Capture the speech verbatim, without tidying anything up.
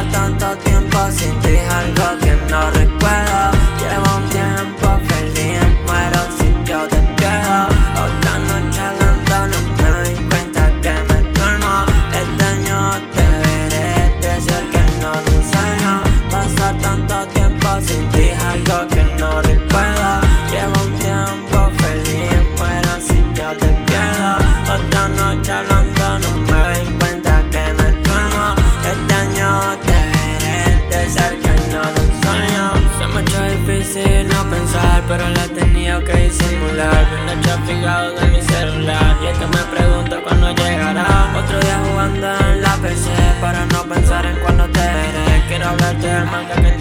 Pasa tanto tiempo sin ti, algo que no recuerdo. Llevo un tiempo feliz, muero si yo te pierdo. Otra noche hablando, no me doy cuenta que me duermo. Este año te veré, de cerca y no de un sueño. Pasa tanto tiempo sin ti, algo que no recuerdo. Llevo un tiempo feliz, muero si yo te pierdo. Otra noche hablando, no me doy cuenta que me duermo. Este año te veré, de cerca y no de un sueño. Se me ha hecho difícil no pensar, pero la he tenido que disimular. Vi una chat fijado de mi celular, y es que me pregunto cuándo llegará. Otro día jugando en la P C, para no pensar en cuándo te veré. Quiero hablarte del manga que